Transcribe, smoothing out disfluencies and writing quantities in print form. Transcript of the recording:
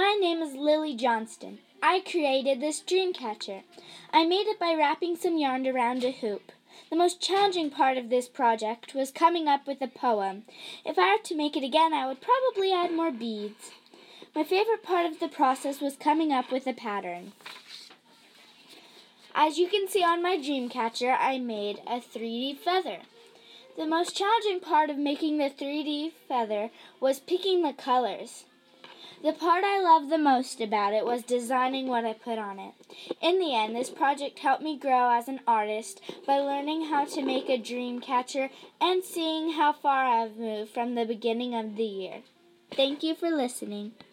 My name is Lily Johnston. I created this dream catcher. I made it by wrapping some yarn around a hoop. The most challenging part of this project was coming up with a poem. If I were to make it again, I would probably add more beads. My favorite part of the process was coming up with a pattern. As you can see on my dream catcher, I made a 3D feather. The most challenging part of making the 3D feather was picking the colors. The part I loved the most about it was designing what I put on it. In the end, this project helped me grow as an artist by learning how to make a dream catcher and seeing how far I've moved from the beginning of the year. Thank you for listening.